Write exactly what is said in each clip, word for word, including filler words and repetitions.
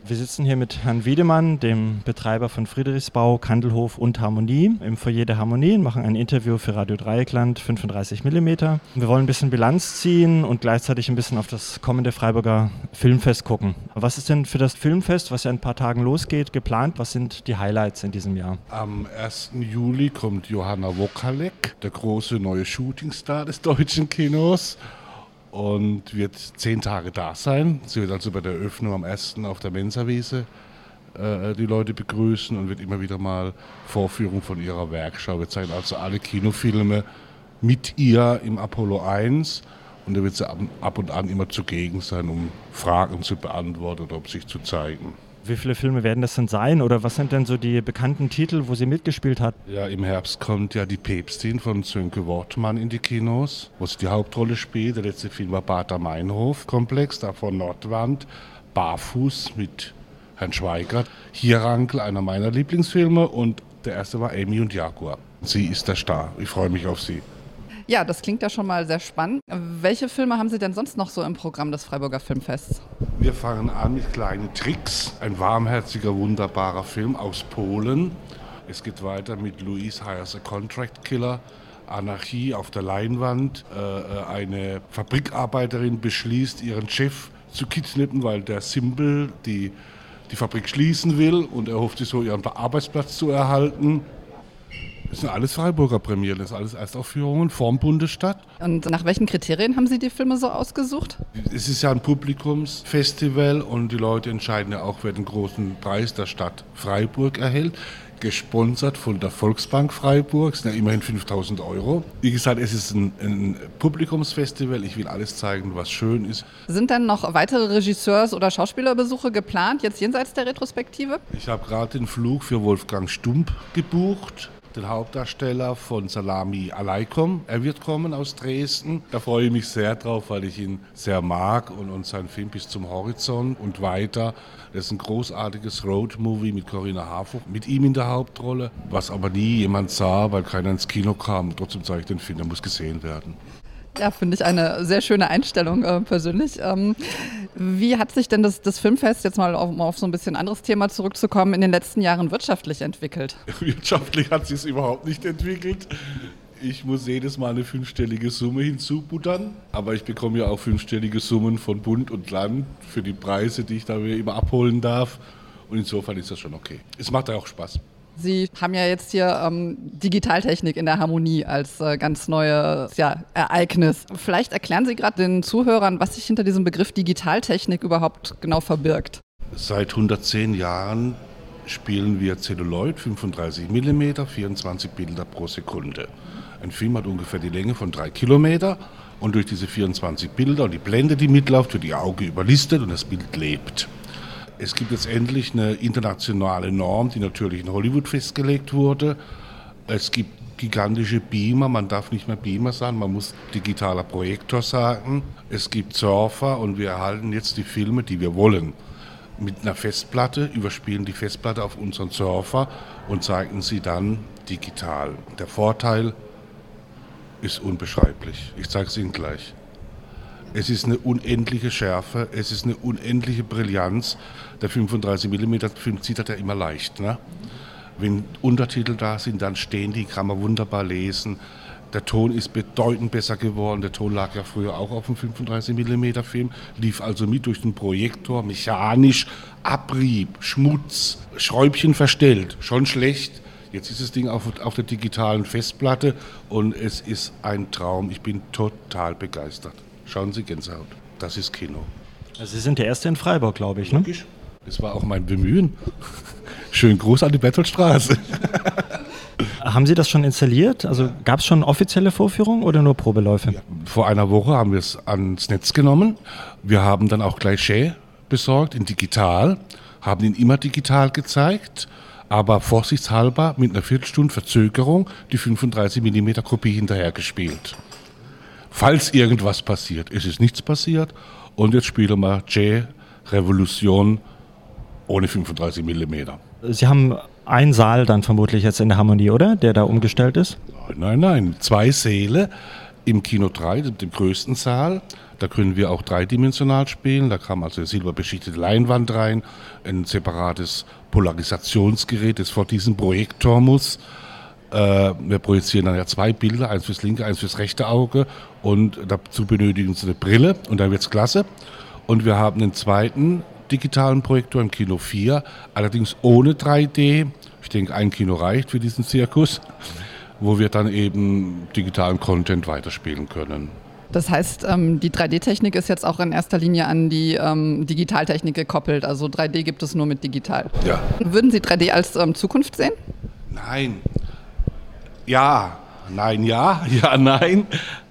Wir sitzen hier mit Herrn Wiedemann, dem Betreiber von Friedrichsbau, Kandelhof und Harmonie, im Foyer der Harmonie und machen ein Interview für Radio Dreieckland fünfunddreißig Millimeter. Wir wollen ein bisschen Bilanz ziehen und gleichzeitig ein bisschen auf das kommende Freiburger Filmfest gucken. Was ist denn für das Filmfest, was ja in ein paar Tagen losgeht, geplant? Was sind die Highlights in diesem Jahr? Am ersten Juli kommt Johanna Wokalek, der große neue Shootingstar des deutschen Kinos. Und wird zehn Tage da sein. Sie wird also bei der Eröffnung am ersten auf der Mensawiese äh, die Leute begrüßen und wird immer wieder mal Vorführung von ihrer Werkschau. Wir zeigen also alle Kinofilme mit ihr im Apollo eins und da wird sie ab, ab und an immer zugegen sein, um Fragen zu beantworten oder um sich zu zeigen. Wie viele Filme werden das denn sein oder was sind denn so die bekannten Titel, wo sie mitgespielt hat? Ja, im Herbst kommt ja die Päpstin von Sönke Wortmann in die Kinos, wo sie die Hauptrolle spielt. Der letzte Film war Bader-Meinhof-Komplex, da von Nordwand, Barfuß mit Herrn Schweigert, Hierankel, einer meiner Lieblingsfilme und der erste war Amy und Jaguar. Sie ist der Star, ich freue mich auf sie. Ja, das klingt ja schon mal sehr spannend. Welche Filme haben Sie denn sonst noch so im Programm des Freiburger Filmfests? Wir fangen an mit Kleine Tricks, ein warmherziger, wunderbarer Film aus Polen. Es geht weiter mit Louise Hires a Contract Killer, Anarchie auf der Leinwand. Äh, eine Fabrikarbeiterin beschließt, ihren Chef zu kidnappen, weil der Simbel die, die Fabrik schließen will und er hofft sich so, ihren Arbeitsplatz zu erhalten. Das sind alles Freiburger Premieren, das sind alles Erstaufführungen vorm Bundesstadt. Und nach welchen Kriterien haben Sie die Filme so ausgesucht? Es ist ja ein Publikumsfestival und die Leute entscheiden ja auch, wer den großen Preis der Stadt Freiburg erhält. Gesponsert von der Volksbank Freiburg, das sind ja immerhin fünftausend Euro. Wie gesagt, es ist ein, ein Publikumsfestival, ich will alles zeigen, was schön ist. Sind dann noch weitere Regisseurs- oder Schauspielerbesuche geplant, jetzt jenseits der Retrospektive? Ich habe gerade den Flug für Wolfgang Stump gebucht, den Hauptdarsteller von Salami Aleikum. Er wird kommen aus Dresden. Da freue ich mich sehr drauf, weil ich ihn sehr mag und, und seinen Film Bis zum Horizont und weiter. Das ist ein großartiges Road-Movie mit Corinna Harfouch, mit ihm in der Hauptrolle, was aber nie jemand sah, weil keiner ins Kino kam. Trotzdem zeige ich den Film, der muss gesehen werden. Ja, finde ich eine sehr schöne Einstellung äh, persönlich. Ähm, wie hat sich denn das, das Filmfest, jetzt mal auf, um auf so ein bisschen anderes Thema zurückzukommen, in den letzten Jahren wirtschaftlich entwickelt? Wirtschaftlich hat sich es überhaupt nicht entwickelt. Ich muss jedes Mal eine fünfstellige Summe hinzubuttern, aber ich bekomme ja auch fünfstellige Summen von Bund und Land für die Preise, die ich da immer abholen darf. Und insofern ist das schon okay. Es macht ja auch Spaß. Sie haben ja jetzt hier ähm, Digitaltechnik in der Harmonie als äh, ganz neues ja, Ereignis. Vielleicht erklären Sie gerade den Zuhörern, was sich hinter diesem Begriff Digitaltechnik überhaupt genau verbirgt. Seit hundertzehn Jahren spielen wir Celluloid, fünfunddreißig Millimeter, vierundzwanzig Bilder pro Sekunde. Ein Film hat ungefähr die Länge von drei Kilometer und durch diese vierundzwanzig Bilder und die Blende, die mitläuft, wird die Auge überlistet und das Bild lebt. Es gibt jetzt endlich eine internationale Norm, die natürlich in Hollywood festgelegt wurde. Es gibt gigantische Beamer, man darf nicht mehr Beamer sagen, man muss digitaler Projektor sagen. Es gibt Surfer und wir erhalten jetzt die Filme, die wir wollen. Mit einer Festplatte, überspielen die Festplatte auf unseren Surfer und zeigen sie dann digital. Der Vorteil ist unbeschreiblich. Ich zeige es Ihnen gleich. Es ist eine unendliche Schärfe, es ist eine unendliche Brillanz. Der fünfunddreißig Millimeter Film zieht das ja immer leicht. Ne? Wenn Untertitel da sind, dann stehen die, kann man wunderbar lesen. Der Ton ist bedeutend besser geworden. Der Ton lag ja früher auch auf dem fünfunddreißig Millimeter Film, lief also mit durch den Projektor, mechanisch, Abrieb, Schmutz, Schräubchen verstellt, schon schlecht. Jetzt ist das Ding auf, auf der digitalen Festplatte und es ist ein Traum. Ich bin total begeistert. Schauen Sie, Gänsehaut, das ist Kino. Also Sie sind der Erste in Freiburg, glaube ich, ne? Logisch. Das war auch mein Bemühen. Schönen Gruß an die Bertholdstraße. Haben Sie das schon installiert? Also gab es schon offizielle Vorführungen oder nur Probeläufe? Ja, vor einer Woche haben wir es ans Netz genommen. Wir haben dann auch gleich Share besorgt in digital, haben ihn immer digital gezeigt, aber vorsichtshalber mit einer Viertelstunde Verzögerung die fünfunddreißig Millimeter Kopie hinterhergespielt. Falls irgendwas passiert, es ist nichts passiert und jetzt spielen wir J Revolution ohne fünfunddreißig Millimeter. Sie haben einen Saal dann vermutlich jetzt in der Harmonie, oder? Der da umgestellt ist? Nein, nein, zwei Säle. im Kino drei, dem größten Saal. Da können wir auch dreidimensional spielen. Da kam also eine silberbeschichtete Leinwand rein, ein separates Polarisationsgerät, das vor diesem Projektor muss. Äh, wir projizieren dann ja zwei Bilder, eins fürs linke, eins fürs rechte Auge. Und dazu benötigen sie eine Brille und dann wird es klasse. Und wir haben einen zweiten digitalen Projektor im Kino vier, allerdings ohne drei D. Ich denke, ein Kino reicht für diesen Zirkus, wo wir dann eben digitalen Content weiterspielen können. Das heißt, ähm, die drei D-Technik ist jetzt auch in erster Linie an die ähm, Digitaltechnik gekoppelt. Also drei D gibt es nur mit digital. Ja. Würden Sie drei D als ähm, Zukunft sehen? Nein. Ja. Nein, ja. Ja, nein.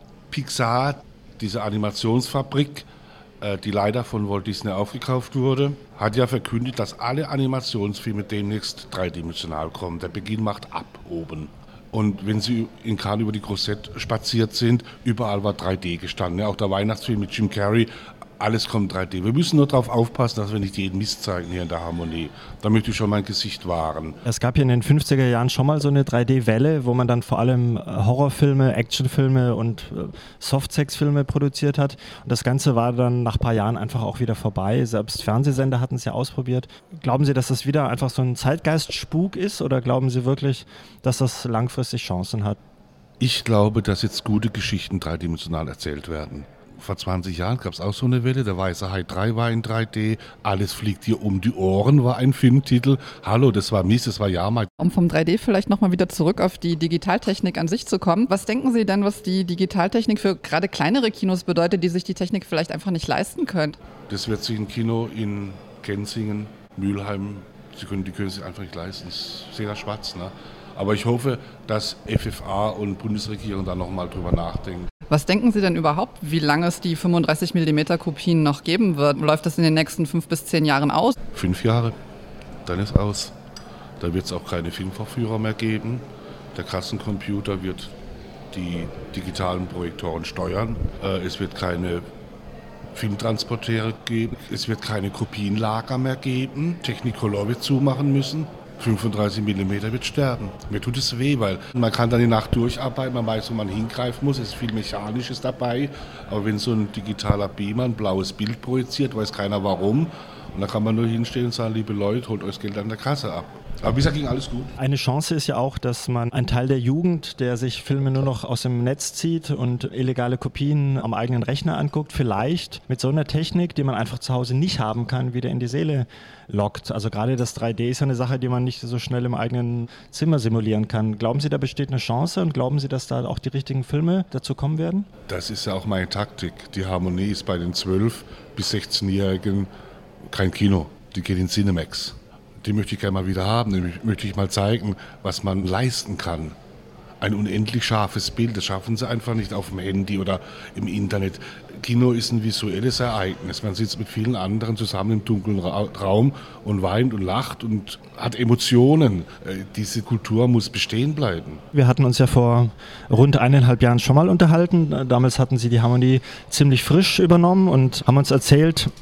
Pixar, diese Animationsfabrik, äh, die leider von Walt Disney aufgekauft wurde, hat ja verkündet, dass alle Animationsfilme demnächst dreidimensional kommen. Der Beginn macht ab oben. Und wenn Sie in Cannes über die Grossette spaziert sind, überall war drei D gestanden. Ja, auch der Weihnachtsfilm mit Jim Carrey, alles kommt drei D. Wir müssen nur darauf aufpassen, dass wir nicht jeden Mist zeigen hier in der Harmonie. Da möchte ich schon mein Gesicht wahren. Es gab hier in den fünfziger Jahren schon mal so eine drei D-Welle, wo man dann vor allem Horrorfilme, Actionfilme und Softsex-Filme produziert hat. Und das Ganze war dann nach ein paar Jahren einfach auch wieder vorbei. Selbst Fernsehsender hatten es ja ausprobiert. Glauben Sie, dass das wieder einfach so ein Zeitgeistspuk ist oder glauben Sie wirklich, dass das langfristig Chancen hat? Ich glaube, dass jetzt gute Geschichten dreidimensional erzählt werden. Vor zwanzig Jahren gab es auch so eine Welle, der Weiße Hai drei war in drei D, Alles fliegt dir um die Ohren war ein Filmtitel. Hallo, das war mies, das war Jahrmarkt. Um vom drei D vielleicht nochmal wieder zurück auf die Digitaltechnik an sich zu kommen. Was denken Sie denn, was die Digitaltechnik für gerade kleinere Kinos bedeutet, die sich die Technik vielleicht einfach nicht leisten können? Das wird sich ein Kino in Genzingen, Mülheim, sie können, die können sich einfach nicht leisten. Das ist sehr schwarz, ne? Aber ich hoffe, dass F F A und Bundesregierung da nochmal drüber nachdenken. Was denken Sie denn überhaupt, wie lange es die fünfunddreißig Millimeter Kopien noch geben wird? Läuft das in den nächsten fünf bis zehn Jahren aus? Fünf Jahre, dann ist aus. Da wird es auch keine Filmvorführer mehr geben. Der Kassencomputer wird die digitalen Projektoren steuern. Es wird keine Filmtransporteure geben. Es wird keine Kopienlager mehr geben. Technicolor wird zumachen müssen. fünfunddreißig Millimeter wird sterben. Mir tut es weh, weil man kann dann die Nacht durcharbeiten, man weiß, wo man hingreifen muss, es ist viel Mechanisches dabei. Aber wenn so ein digitaler Beamer ein blaues Bild projiziert, weiß keiner warum. Und da kann man nur hinstehen und sagen, liebe Leute, holt euch das Geld an der Kasse ab. Aber wie gesagt, ging alles gut. Eine Chance ist ja auch, dass man einen Teil der Jugend, der sich Filme nur noch aus dem Netz zieht und illegale Kopien am eigenen Rechner anguckt, vielleicht mit so einer Technik, die man einfach zu Hause nicht haben kann, wieder in die Seele lockt. Also gerade das drei D ist ja eine Sache, die man nicht so schnell im eigenen Zimmer simulieren kann. Glauben Sie, da besteht eine Chance und glauben Sie, dass da auch die richtigen Filme dazu kommen werden? Das ist ja auch meine Taktik. Die Harmonie ist bei den zwölf- bis sechzehnjährigen kein Kino. Die geht in Cinemax. Die möchte ich gerne mal wieder haben. Die möchte ich mal zeigen, was man leisten kann. Ein unendlich scharfes Bild, das schaffen sie einfach nicht auf dem Handy oder im Internet. Kino ist ein visuelles Ereignis. Man sitzt mit vielen anderen zusammen im dunklen Raum und weint und lacht und hat Emotionen. Diese Kultur muss bestehen bleiben. Wir hatten uns ja vor rund eineinhalb Jahren schon mal unterhalten. Damals hatten Sie die Harmonie ziemlich frisch übernommen und haben uns erzählt,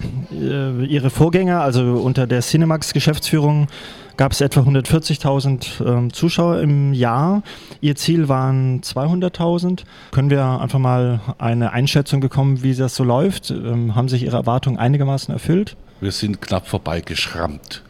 Ihre Vorgänger, also unter der Cinemax-Geschäftsführung, gab es etwa hundertvierzigtausend ähm, Zuschauer im Jahr. Ihr Ziel waren zweihunderttausend. Können wir einfach mal eine Einschätzung bekommen, wie das so läuft? Ähm, haben sich Ihre Erwartungen einigermaßen erfüllt? Wir sind knapp vorbeigeschrammt.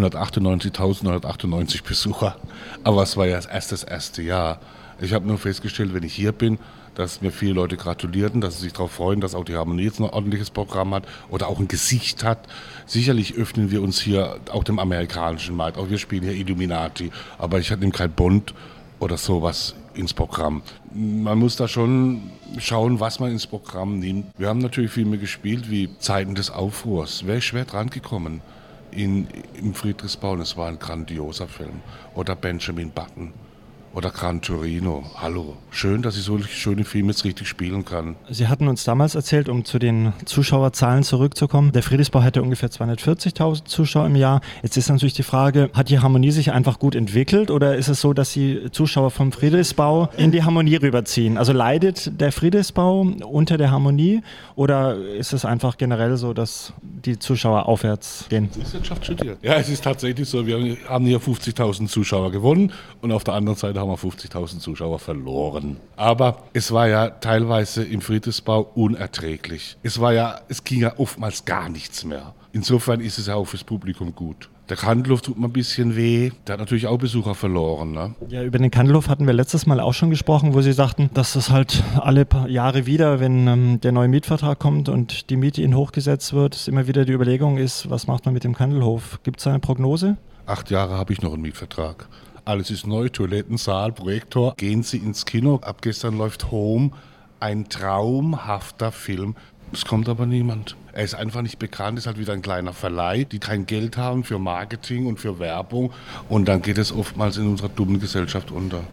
hundertachtundneunzigtausendneunhundertachtundneunzig Besucher. Aber es war ja erst das erste Jahr. Ich habe nur festgestellt, wenn ich hier bin, dass mir viele Leute gratulierten, dass sie sich darauf freuen, dass auch die Harmonie jetzt ein ordentliches Programm hat oder auch ein Gesicht hat. Sicherlich öffnen wir uns hier auch dem amerikanischen Markt. Auch wir spielen hier Illuminati, aber ich nehme kein Bond oder sowas ins Programm. Man muss da schon schauen, was man ins Programm nimmt. Wir haben natürlich Filme gespielt wie Zeiten des Aufruhrs. Wäre ich schwer dran gekommen in, im Friedrichsbau, und es war ein grandioser Film. Oder Benjamin Button. Oder Gran Torino. Hallo. Schön, dass ich solche schöne Filme jetzt richtig spielen kann. Sie hatten uns damals erzählt, um zu den Zuschauerzahlen zurückzukommen, der Friedrichsbau hätte ungefähr zweihundertvierzigtausend Zuschauer im Jahr. Jetzt ist natürlich die Frage, hat die Harmonie sich einfach gut entwickelt oder ist es so, dass die Zuschauer vom Friedrichsbau in die Harmonie rüberziehen? Also leidet der Friedrichsbau unter der Harmonie oder ist es einfach generell so, dass die Zuschauer aufwärts gehen? Wirtschaft studiert. Ja, es ist tatsächlich so, wir haben hier fünfzigtausend Zuschauer gewonnen und auf der anderen Seite Heute haben wir fünfzigtausend Zuschauer verloren. Aber es war ja teilweise im Friedrichsbau unerträglich. Es war ja, es ging ja oftmals gar nichts mehr. Insofern ist es ja auch fürs Publikum gut. Der Kandelhof tut mir ein bisschen weh. Der hat natürlich auch Besucher verloren. Ne? Ja, über den Kandelhof hatten wir letztes Mal auch schon gesprochen, wo Sie sagten, dass das halt alle paar Jahre wieder, wenn ähm, der neue Mietvertrag kommt und die Miete Ihnen hochgesetzt wird, es immer wieder die Überlegung ist, was macht man mit dem Kandelhof? Gibt es eine Prognose? Acht Jahre habe ich noch einen Mietvertrag. Alles ist neu, Toiletten, Saal, Projektor. Gehen Sie ins Kino. Ab gestern läuft Home. Ein traumhafter Film. Es kommt aber niemand. Er ist einfach nicht bekannt, ist halt wieder ein kleiner Verleih, die kein Geld haben für Marketing und für Werbung. Und dann geht es oftmals in unserer dummen Gesellschaft unter.